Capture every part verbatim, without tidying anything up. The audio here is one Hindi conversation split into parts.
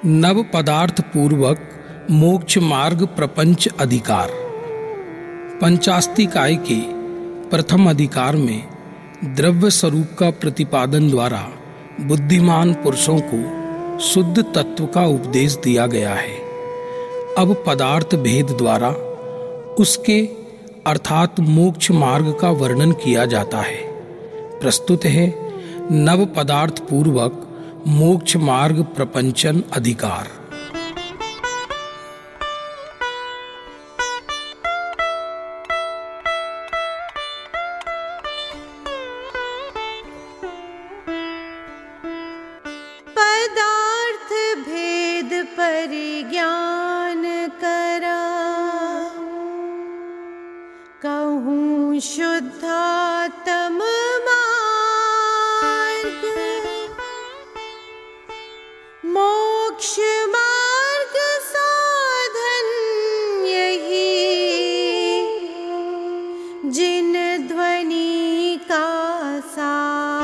नव पदार्थ पूर्वक मोक्ष मार्ग प्रपंच अधिकार। पंचास्तिकाय के प्रथम अधिकार में द्रव्य स्वरूप का प्रतिपादन द्वारा बुद्धिमान पुरुषों को शुद्ध तत्व का उपदेश दिया गया है। अब पदार्थ भेद द्वारा उसके अर्थात मोक्ष मार्ग का वर्णन किया जाता है। प्रस्तुत है नव पदार्थ पूर्वक मोक्ष मार्ग प्रपंचन अधिकार। पदार्थ भेद परिज्ञान करा, कहूँ शुद्धात्म मार्ग, मोक्ष मार्ग साधन यही, जिन ध्वनि का सार।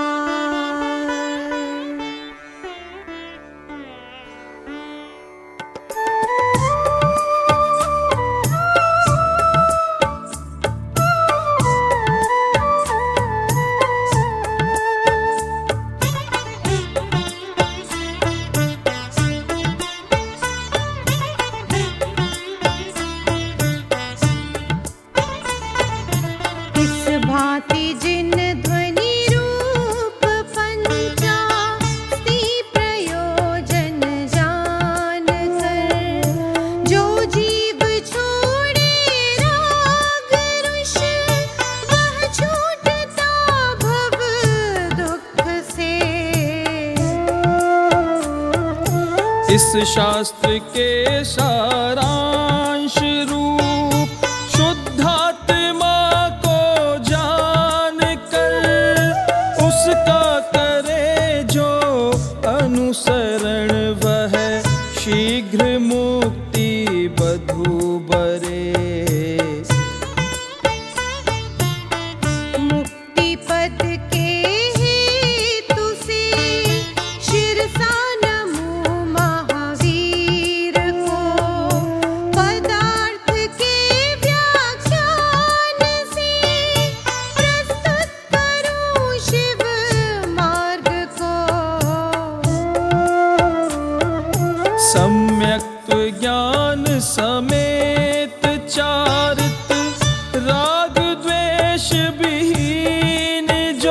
भांति जिन ध्वनि रूप पंचास्ति प्रयोजन जान कर, जो जीव छोड़े राग रुष, वह छूटता भव दुख से। इस शास्त्र के सारांश रूप शुद्धात्मा अनुसरण, वह शीघ्र मुक्ति बधु बरे। मुक्ति पद के हेतु से शिरसा नमो महावीर को, पदार्थ के व्याख्यान से प्रस्तुत करूं शिव मार्ग को। सम्यक ज्ञान समेत चारित, राग द्वेष विहीन जो,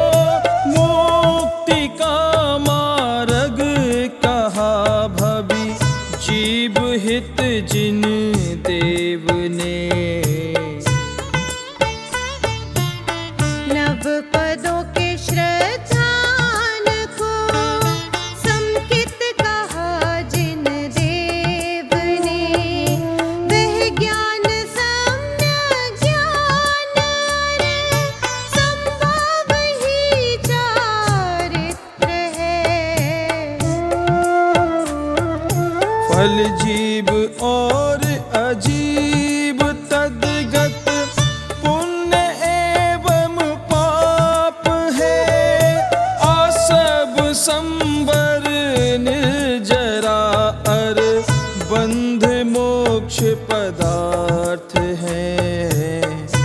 मुक्ति का मार्ग कहा भवि, जीव हित जिन देव ने। नव पदों के श्रद्धान को समकित कहा जिन देव ने, वह ज्ञान सम्यक ज्ञान संभव ही चारित्र है। फल जीव और अजीब तद्गत, पुण्य एवं पाप है, आसब संबर निर्जरा अर, बंध मोक्ष पदार्थ है।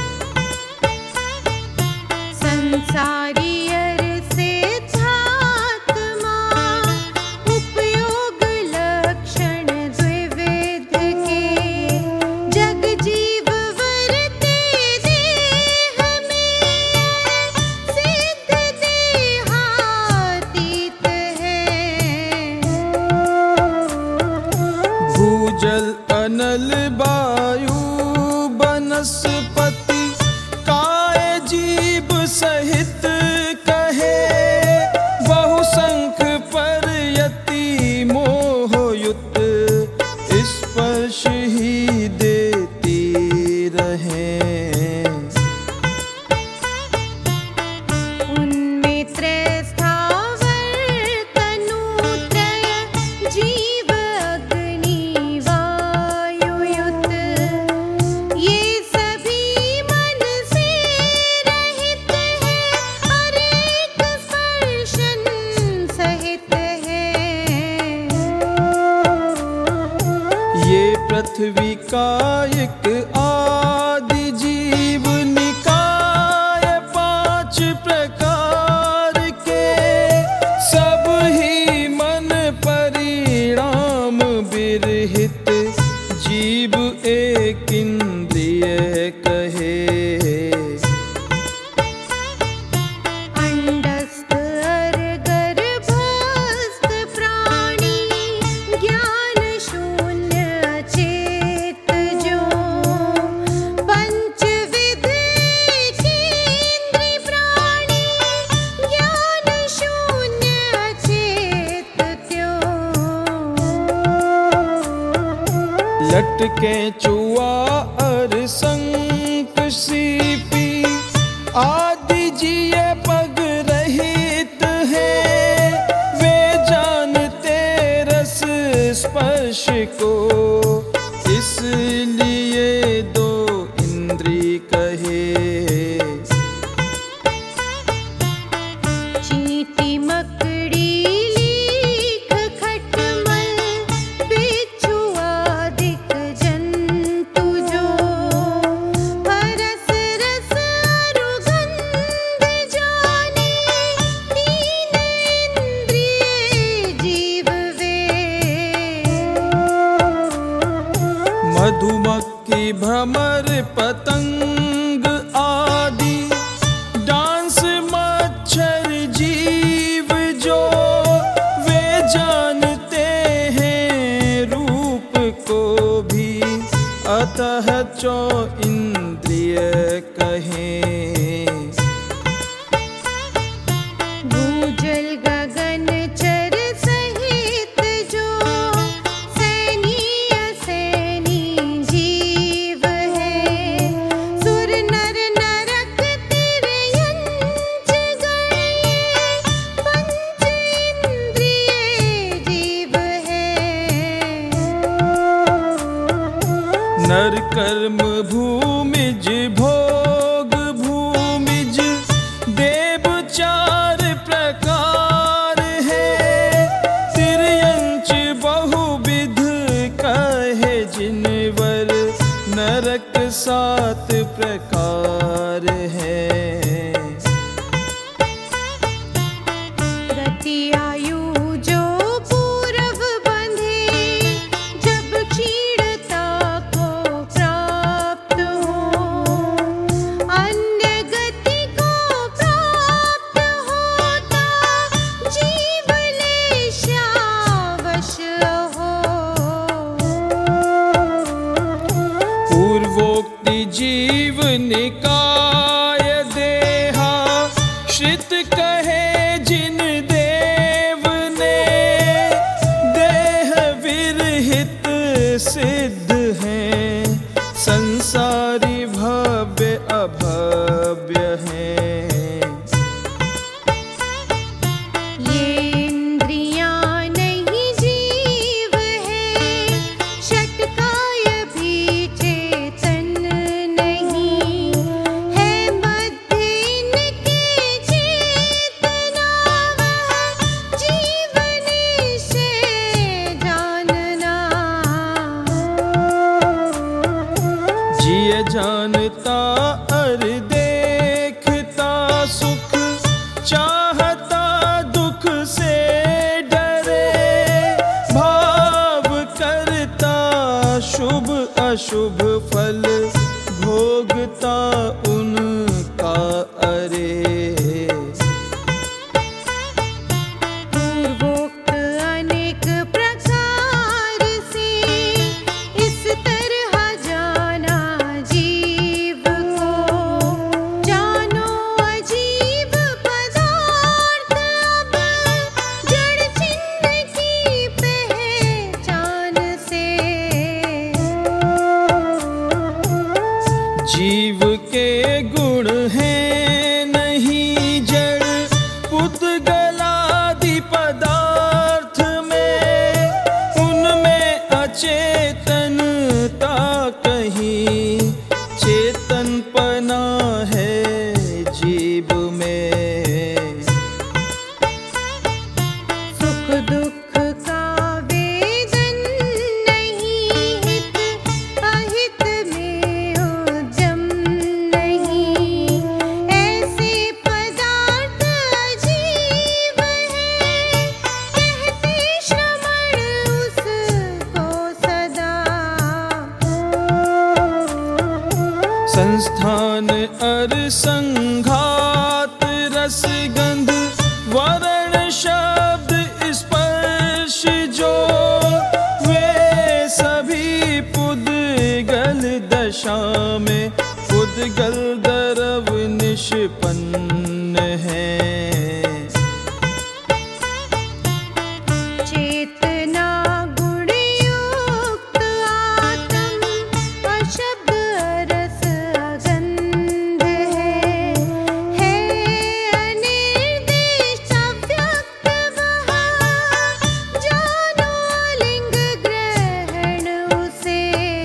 संसारी अर सिद्धात्मा, उपयोग लक्षण द्विविध के, जग जीव वर्ते देह में, सिद्ध देहातीत है। भूजल अनल वायु वनस्पति, काय जीव सहित कहे, बहुसंख्य पर यति मोहयुत, स्पर्श ही देती रहे। उनमें त्रय स्थावर तनु त्रय, जीव अग्नि वायुयुत, ये सभी कायिक आदि जीव निकाय पांच प्रकार के, सब ही मन परिणाम विरहित जीव एक इंद्रिय कहे। अंडस्थ अर्गर्भस्थ प्राणी ज्ञान शून्य अचेत जो, पंचविध केंद्रीय प्राणी ज्ञान शून्य अचेत त्यो। लटके चुआ अर संक सीपी आदि जिय पग रहित है, वे जानते रस स्पर्श को, इसलिए दो इंद्री कहे। चींटी मकड़ी लीख खटमल बिच्छू आदिक जंतु जो, हरस रस रुगंध जाने तीन इंद्रिय जीव वे। मधुमक्खी भ्रमर पतंग आदि डांस मच्छर जीव जो, वे जानते हैं रूप को भी, अतः चौ इंद्रिय कहें। भूजल गगन चर सहित जो, सैनी असैनी जीव है, सुर नर नरक तिर्यंच गए, पंच इंद्रिय जीव है। नर कर्म भूमिज भोग भूमिज देव चार प्रकार है, तिर्यंच बहुविध कहे जिनवर, नरक सात प्रकार है। गति आयु जो पूरव बंधे, जब क्षीणता को प्राप्त हो, अन्य गति को प्राप्त होता, जीव लेशावश हो। पूर्वोक्ति जीव निकाय देहा श्रित कहे जिन देव ने, देह विरहित सिद्ध हैं, संसारी भव्य अभव्य हैं। ये इंद्रियां नहीं जीव है, षटकाय भी चेतन नहीं है, मध्य इनके चेतना वह जीव निश्चय जानना। जिय जानता अर देखता सुख, चाहता दुख से डरे, भाव करता शुभ अशुभ फल, भोगता उनका अरे। पूर्वोक्त अनेक प्रकार से इस तरह जाना जीव को, जानो अजीब पदार्थ अब जड़ चिन्ह की पहचान से। जीव के गुण हैं नहीं जड़, पुद्गलादि पदार्थ में, उनमें अचेतनता कहीं, चेतनपना है जीव में। सुख दुख का वेदन नहीं हित संस्थान अर संघात रस गंध वर्ण शब्द स्पर्श जो वे सभी पुद्गल दशा में पुद्गल द्रव निष्पन्न है। चेतना गुण युक्त आत्म अशब्द रस अगंध है, है अनिर्दिष्ट अव्यक्त वह, जानो लिंग ग्रहण उसे।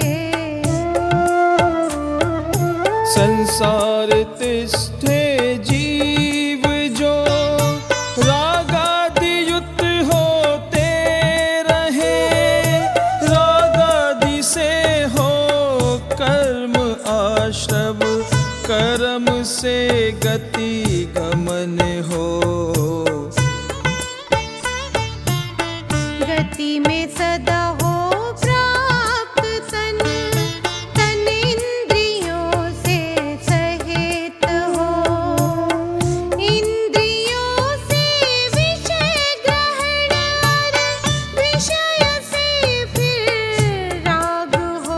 संसार तिष्ठे जीव जो रागादि युक्त होते रहे, रागादि से हो कर्म आश्रव, कर्म से गति गमन हो। गति में सदा हो प्राप्त तन, तन इंद्रियों से सहित हो। इंद्रियों से विषय ग्रहण और विषय से फिर राग हो।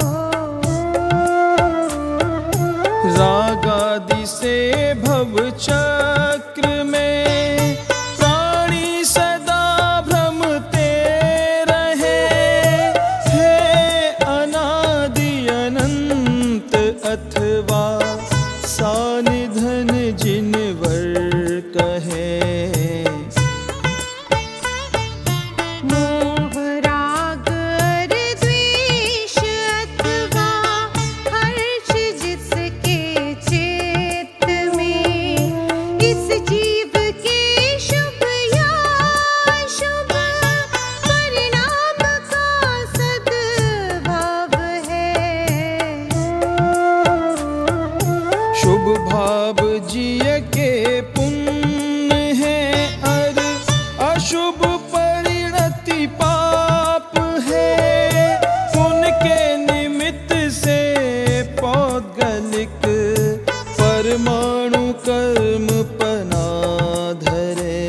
रागादि से भव चक्र में प्राणी सदा भ्रमते रहे, है अनादि अनंत अथवा सानिधन जिनवर कहे। मोह राग और द्वेष अथवा हर्ष जिसके चित्त में, इस जीव के शुभ या अशुभ परिणाम का सद्भाव है। शुभ भाव जिय के पुण्य है और अशुभ परिणति पाप है। उनके निमित्त से पौद्गलिक परमाणु कर्म पना धरे।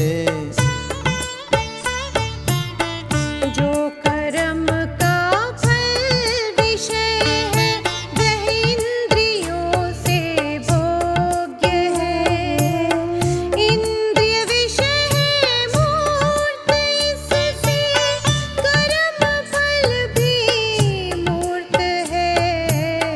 जो कर्म का फल विषय है, वह इंद्रियों से भोग्य है। इंद्रिय विषय है मूर्त, इससे कर्म फल भी मूर्त है।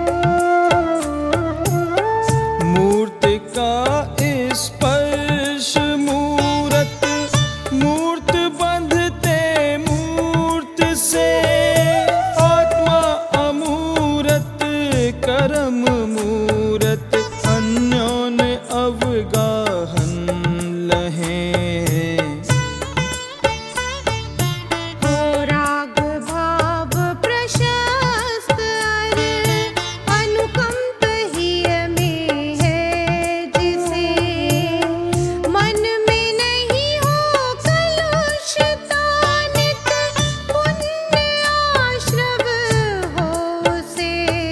मूर्त का स्पर्श मूरत, मूर्त बंधते मूर्त से। आत्मा अमूरत कर्म मूरत, अन्योन्य अवगाहन लहें। हो राग भाव प्रशस्त अर अनुकंप ही में है जिसे, मन में नहीं हो कलुषता, नित पुण्य आश्रव हो से।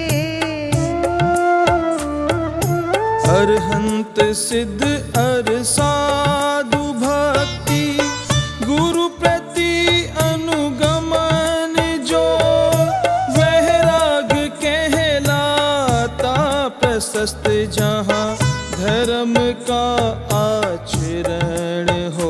अरहंत सिद्ध अर साधु भक्ति, गुरु प्रति अनुगमन जो, वह राग कहलाता प्रशस्त, जहाँ धर्म का आचरण हो।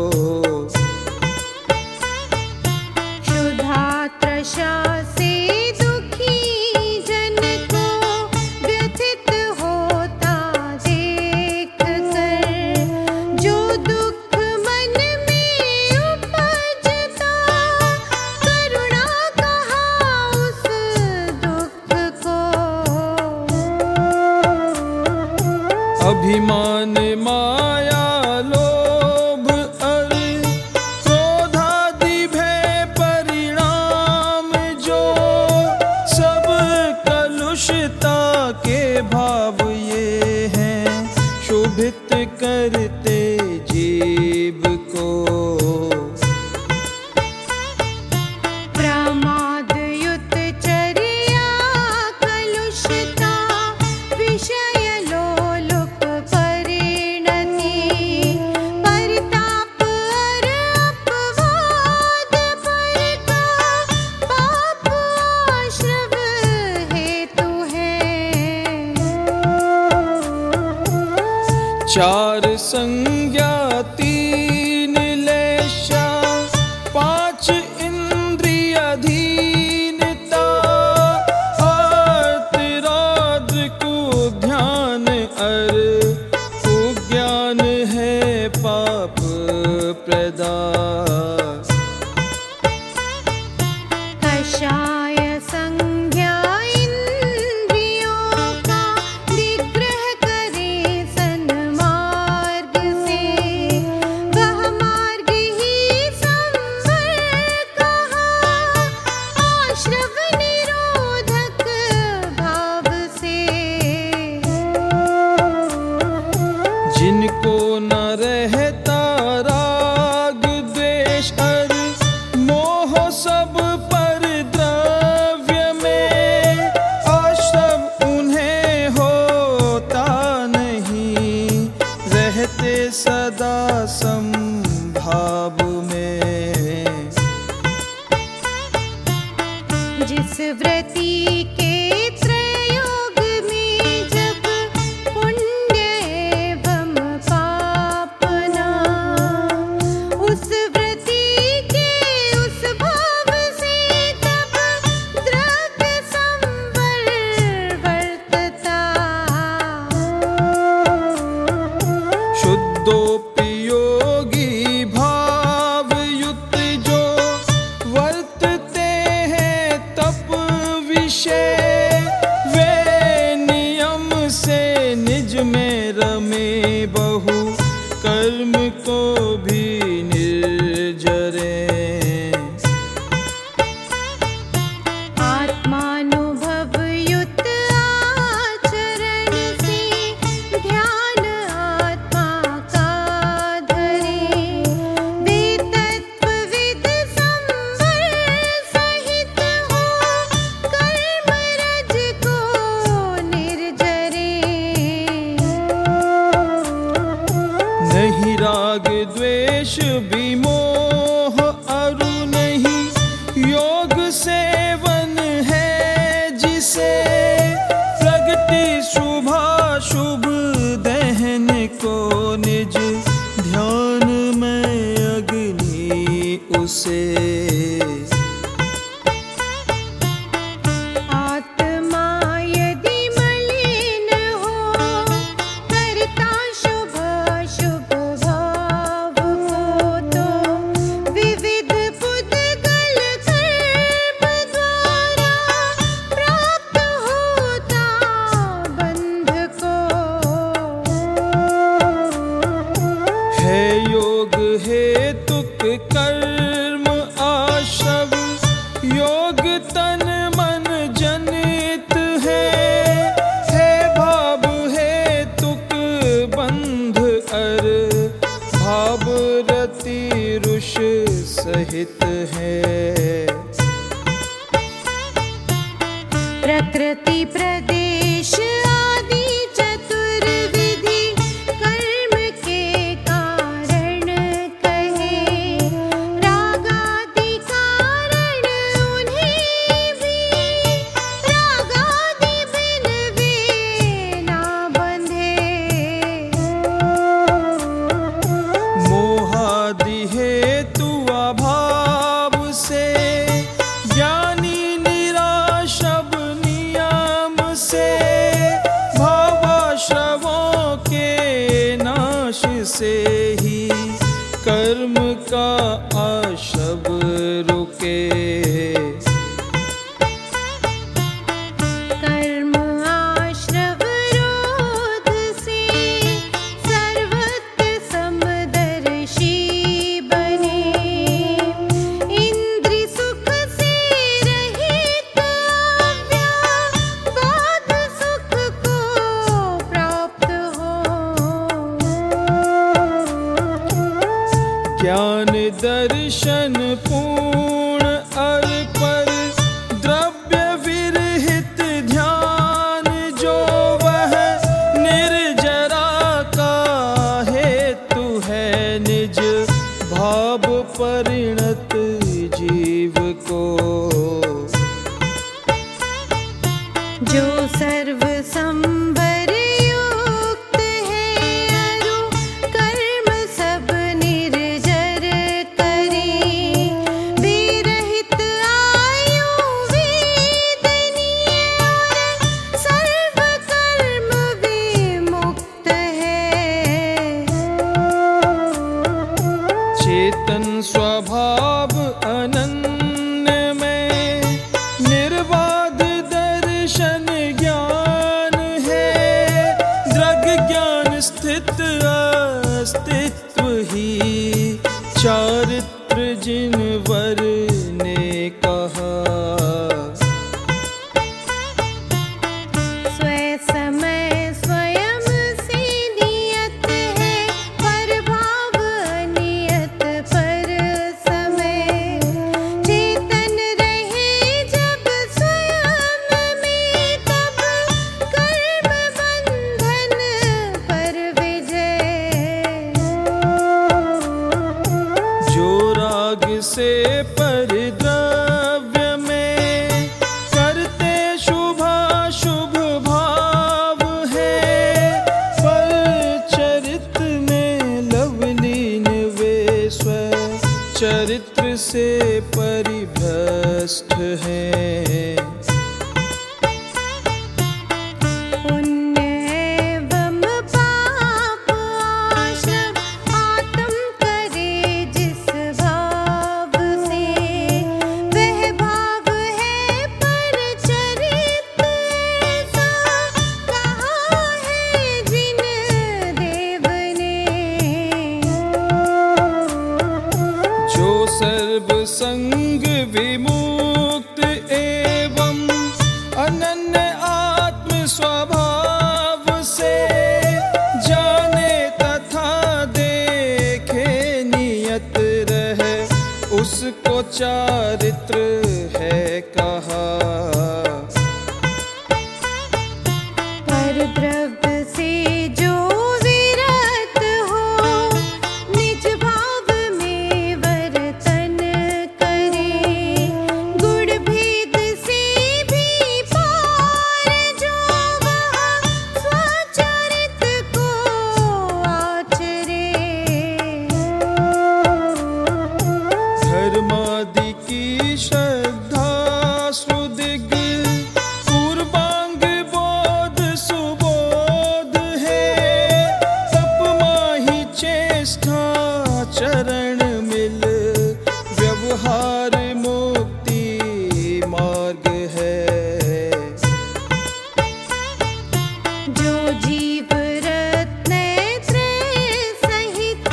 क्षुधा त्रषा से दुखी जन को व्यथित होता देख कर, जो दुख मन में उपजता, करुणा कहा उस दुख को। अभिमान माया लोभ और क्रोधादि भय परिणाम जो, सब कलुषता के भाव ये हैं, शोभित करते जीव को। प्रमाद युत चर्या कलुषित चार संज्ञा तीन लेशा, पांच इंद्रियाधीनता, आर्तराद को ध्यान अर कुज्ञान है पाप प्रदा। कषाय संज्ञा इंद्रियों का निग्रह करे सन्मार्ग से, वह मार्ग ही संवर कहा, आश्रव निरोधक भाव से। जिनको न रहता राग द्वेष अर मोह सब पर द्रव्य में, आश्रव उन्हें होता नहीं, रहते सदा संभाव में। जिस व्रति के त्रयोग में जब पुण्य एवं पाप ना, उस व्रति के उस भाव से तब द्रव्य संवर वर्तता। शुद्धोपयोगी भाव युक्त जो वर्तते हैं तप विषय, वे नियम से निज में रमे बहु, कर्म को भी निर्जरे। आत्मानुभव युक्त आचरण से ध्यान आत्मा का धरे, वे तत्वविद संवर सहित हो, कर्म रज को निर्जरे। नहीं राग द्वेष विमोह अरु नहीं, योग सेवन है जिसे, प्रगति शुभाशुभ दहन को निज ध्यान में अग्नि उसे। आत्मा यदि मलिन हो, करता शुभ शुभ भाव को, तो विविध पुद्गल कर्म द्वारा प्राप्त होता बंध को। है योग हेतुक कर्म आश्रव, योग तन मन जनित है, है भाव हेतुक बंध अर भाव रति रुष सहित है। प्रकृति प्रदेश आदि चतुर्विधि कर्म के कारण कहे, रागादि कारण उन्हें भी, रागादि बिन वे ना बंधे। मोहादि हेतु अभाव से, ज्ञानी निराशव नियम से, भावाश्रवों के नाश से ही कर्म का आशव रुके। कर्म आश्रव रोध से सर्वत्र समदर्शी बने, इंद्रि सुख से रहित अव्याबाध सुख को प्राप्त हो। ज्ञान दर्शन पूर्ण अर पर द्रव्य विरहित ध्यान जो, वह निर्जरा का हेतु है निज भाव परिणत जीव को। जो सर्व संवर युक्त है, अरु हैं। पुण्य एवं पाप आश्रम आत्म करे जिस भाव से, वह भाव है पर चरित ऐसा कहा है जिन देव ने। जो सर्व संग विमुक्त एवं अनन्य आत्म स्वभाव से, जाने तथा देखे नियत रहे, उसको चारित्र है कहा। पर द्रव्य से जो विरत हो, निज भाव में वर्तन करे, गुण भेद से भी पार जो वह स्वचरित को आचरे। धर्मादि की श्रद्धा सुदिग, पूर्वांग बोध सुबोध है, तप माहि चेष्टा चरण मिल, व्यवहार मुक्ति मार्ग है। जो जीव रत्नेत्र सहित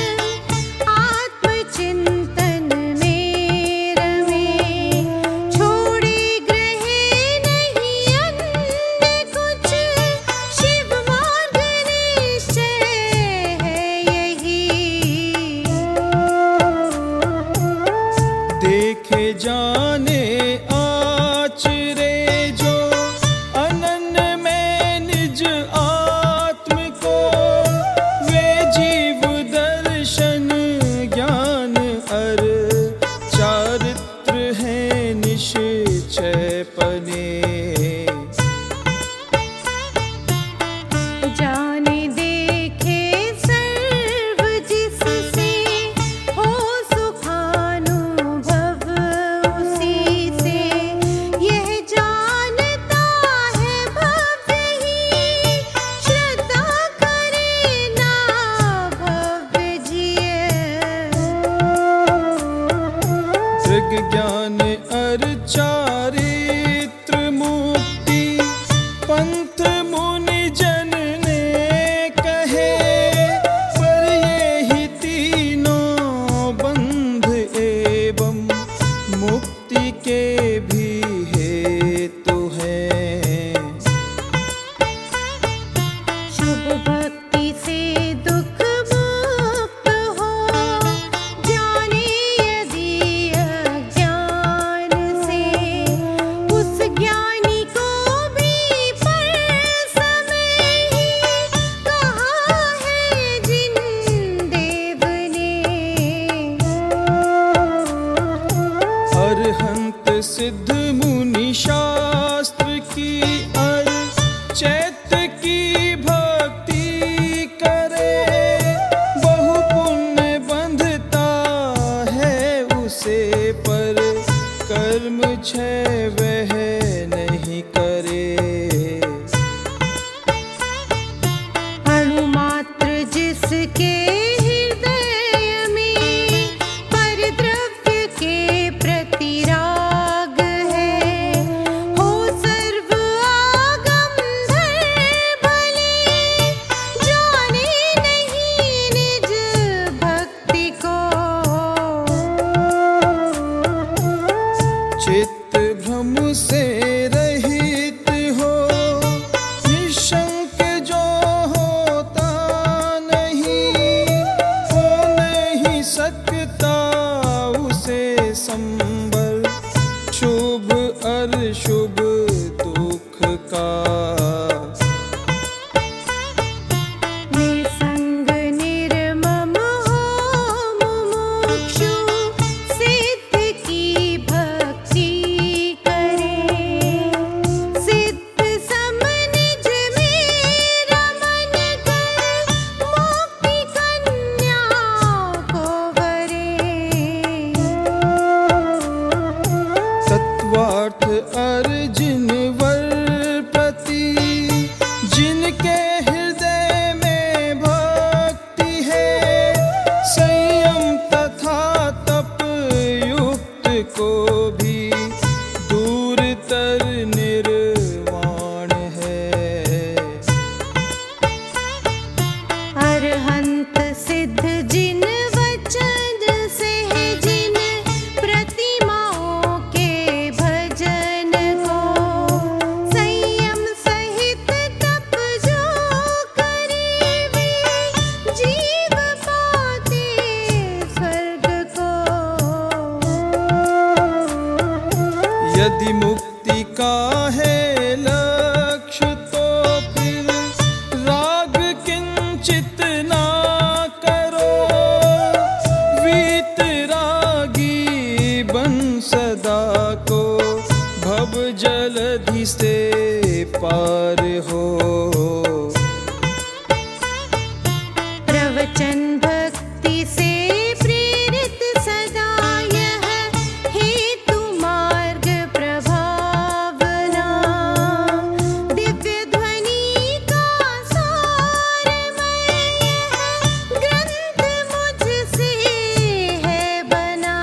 आत्मचिंतन में रमे, छोड़े ग्रहे नहीं अन्य कुछ, शिव मार्ग निश्चय है यही। देखे जाने आचरे जो अनन्य में निज आत्म को, वे जीव दर्शन ज्ञान अर चारित्र है निश्चय पने। जाने देखे सर्व जिससे, हो सुखानुभव उसी से, यह जानता है भव्य ही, श्रद्धा करे ना भव्य जिय। दृग ज्ञान अर चारित्र मुक्ति, पंथ मुनि जन ने कहे, पर ये ही तीनों बंध एवं मुक्ति के भी हेतु हैं। शुभ भक्ति से दुख मुक्त हो, जाने यदि अज्ञान से, उस ज्ञानी को भी पर समय ही कहा है जिन देव ने। अरहंत सिद्ध मुनि शास्त्र की अर चैत्य की भक्ति करे, बहु पुण्य बंधता है उसे, पर कर्म क्षय वह नहीं करे। अणुमात्र जिसके हृदय में, पर द्रव्य के प्रति राग है, हो सर्व आगम धर भले, जाने नहीं निज भक्ति को। चित्त भ्रम से रहित हो, निशंक जो होता नहीं, हो नहीं सकता उसे संबल, शुभ अर शुभ दुख का। निसंग निर्मम हो मुमुक्षु, सिद्ध की भक्ति करे, सिद्ध सम निज में रमन कर, मुक्ति कन्या को वरे। तत्व से पार हो। प्रवचन भक्ति से प्रेरित सदा यह हेतु मार्ग प्रभावना। दिव्य ध्वनि का सारमय यह ग्रंथ मुझसे है बना।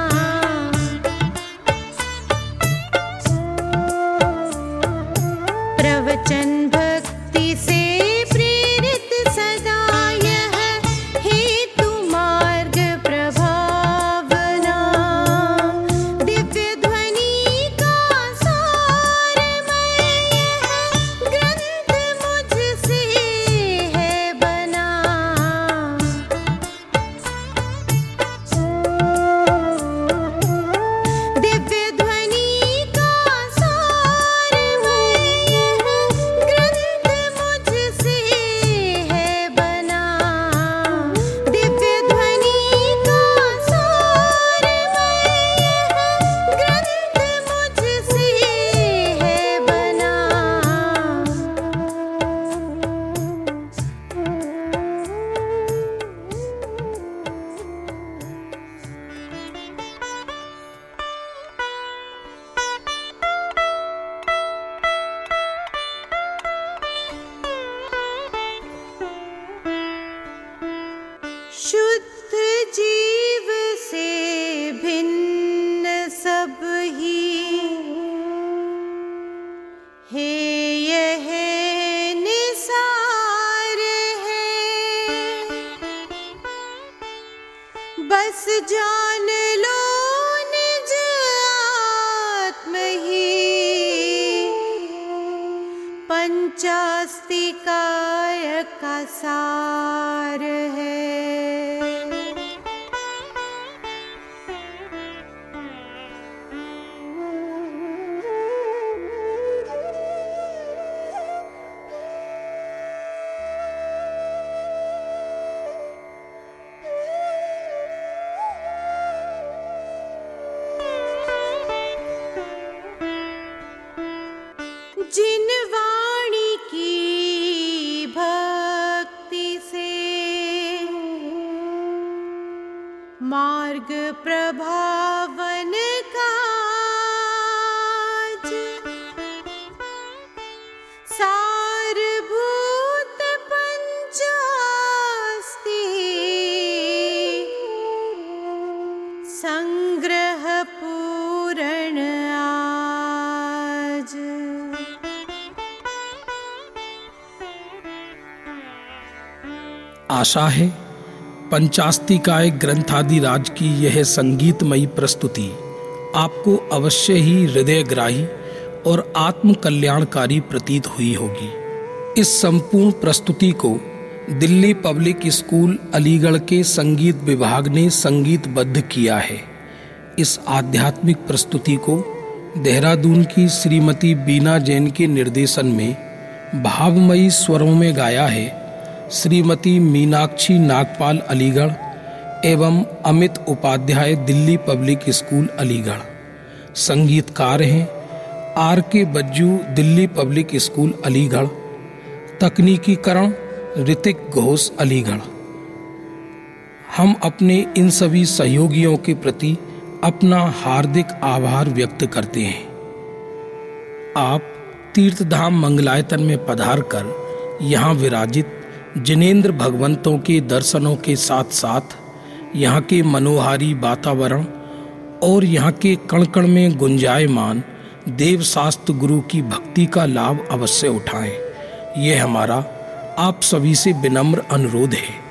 प्रवचन भक्ति से प्रेरित सदा यह हेतु मार्ग प्रभावना। दिव्य ध्वनि का सारमय यह ग्रंथ मुझसे है बना। दिव्य ध्वनि का सारमय यह ग्रंथ मुझसे है बना। दिव्य ध्वनि का सारमय यह ग्रंथ मुझसे है बना। शुद्ध जीव से भिन्न सब ही हे यह निसार है। बस जान लो निज आत्म ही पंचास्तिकाय का सार है। जिन वाणी की भक्ति से मार्ग प्रभावन काज सारभूत पंचास्ति संग्रह पूर्ण आज। आशा है पंचास्तिकाय ग्रंथादि राज की यह संगीतमयी प्रस्तुति आपको अवश्य ही हृदयग्राही और आत्म कल्याणकारी प्रतीत हुई होगी। इस संपूर्ण प्रस्तुति को दिल्ली पब्लिक स्कूल अलीगढ़ के संगीत विभाग ने संगीतबद्ध किया है। इस आध्यात्मिक प्रस्तुति को देहरादून की श्रीमती बीना जैन के निर्देशन में भावमयी स्वरों में गाया है श्रीमती मीनाक्षी नागपाल अलीगढ़ एवं अमित उपाध्याय दिल्ली पब्लिक स्कूल अलीगढ़। संगीतकार हैं R K Bajju Delhi Public School Aligarh. तकनीकीकरण ऋतिक घोष अलीगढ़। हम अपने इन सभी सहयोगियों के प्रति अपना हार्दिक आभार व्यक्त करते हैं। आप तीर्थधाम मंगलायतन में पधार कर यहाँ विराजित जिनेंद्र भगवंतों के दर्शनों के साथ साथ यहाँ के मनोहारी वातावरण और यहाँ के कण कण में गुंजायमान देवशास्त्र गुरु की भक्ति का लाभ अवश्य उठाएं। यह हमारा आप सभी से विनम्र अनुरोध है।